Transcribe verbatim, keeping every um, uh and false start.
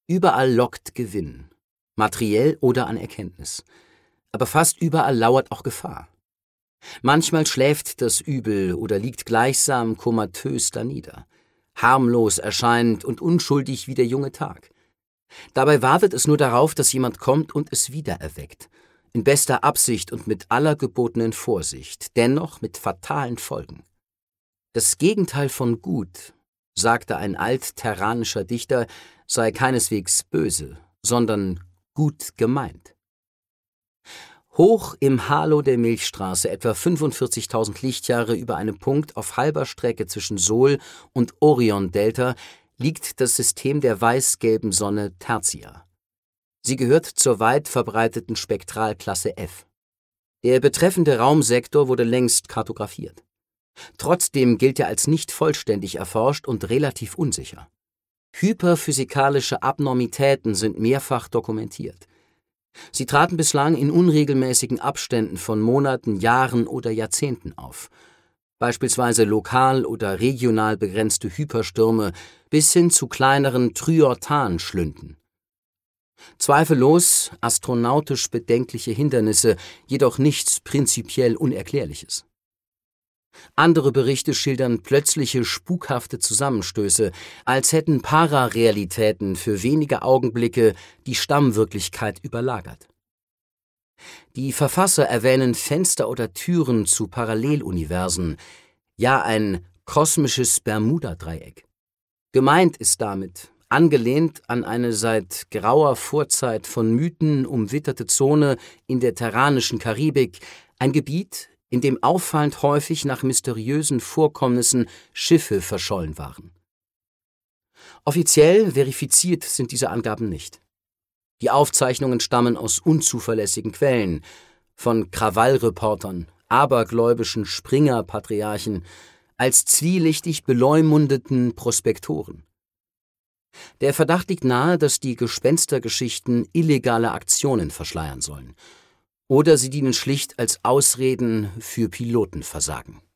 Überall lockt Gewinn, materiell oder an Erkenntnis. Aber fast überall lauert auch Gefahr. Manchmal schläft das Übel oder liegt gleichsam komatös danieder, harmlos erscheinend und unschuldig wie der junge Tag. Dabei wartet es nur darauf, dass jemand kommt und es wiedererweckt, in bester Absicht und mit aller gebotenen Vorsicht, dennoch mit fatalen Folgen. Das Gegenteil von gut, sagte ein altterranischer Dichter, sei keineswegs böse, sondern gut gemeint. Hoch im Halo der Milchstraße, etwa fünfundvierzigtausend Lichtjahre über einem Punkt auf halber Strecke zwischen Sol- und Orion-Delta, liegt das System der weiß-gelben Sonne Tertia. Sie gehört zur weit verbreiteten Spektralklasse F. Der betreffende Raumsektor wurde längst kartografiert. Trotzdem gilt er als nicht vollständig erforscht und relativ unsicher. Hyperphysikalische Abnormitäten sind mehrfach dokumentiert. Sie traten bislang in unregelmäßigen Abständen von Monaten, Jahren oder Jahrzehnten auf. Beispielsweise lokal oder regional begrenzte Hyperstürme bis hin zu kleineren Tryortan-Schlünden. Zweifellos astronautisch bedenkliche Hindernisse, jedoch nichts prinzipiell Unerklärliches. Andere Berichte schildern plötzliche spukhafte Zusammenstöße, als hätten Pararealitäten für wenige Augenblicke die Stammwirklichkeit überlagert. Die Verfasser erwähnen Fenster oder Türen zu Paralleluniversen, ja ein kosmisches Bermuda-Dreieck. Gemeint ist damit, angelehnt an eine seit grauer Vorzeit von Mythen umwitterte Zone in der terranischen Karibik, ein Gebiet, in dem auffallend häufig nach mysteriösen Vorkommnissen Schiffe verschollen waren. Offiziell verifiziert sind diese Angaben nicht. Die Aufzeichnungen stammen aus unzuverlässigen Quellen, von Krawallreportern, abergläubischen Springer-Patriarchen, als zwielichtig beleumundeten Prospektoren. Der Verdacht liegt nahe, dass die Gespenstergeschichten illegale Aktionen verschleiern sollen. Oder sie dienen schlicht als Ausreden für Pilotenversagen.